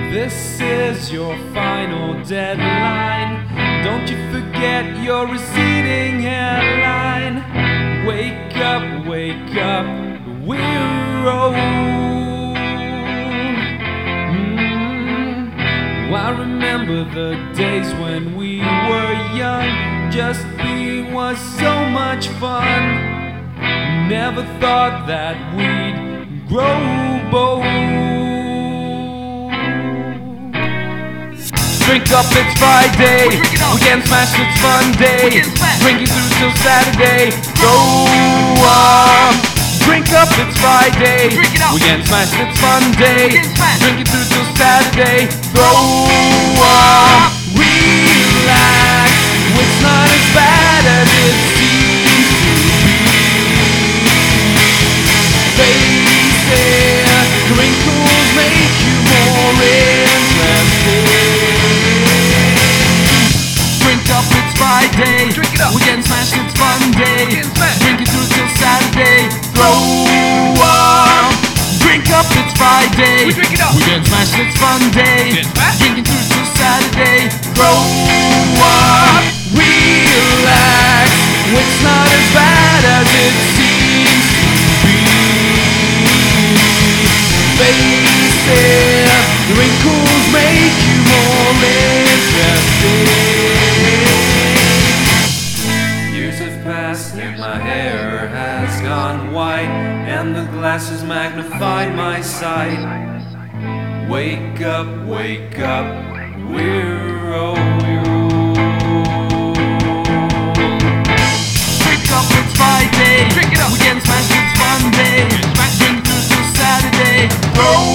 This is your final deadline. Don't you forget your receding hairline. Wake up, we're old. I remember the days when we were young. Just being was so much fun. Never thought that we'd grow bold. Drink up, it's Friday. Weekend smash, it's fun day. Drinking through till Saturday. Go on. Drink up, it's Friday. Weekend smash, it's fun day. Drinking through till Saturday. Throw up, relax. It's not as bad as it seems to be. Face it, wrinkles make you more interesting. Drink up, it's Friday. Weekend smash, it's fun day. Drinking through till Saturday. Throw up. Drink up, it's Friday. Weekend smash, it's fun day. Drinking through till Saturday. Throw up. Relax. It's not as bad as it seems to be. Face it, wrinkles make you more interesting. Years have passed and my hair has gone white, and the glasses magnified my sight. Wake up, we're old. Drink up, it's Friday. Weekend smash, it's fun day. Drink through till Saturday. Throw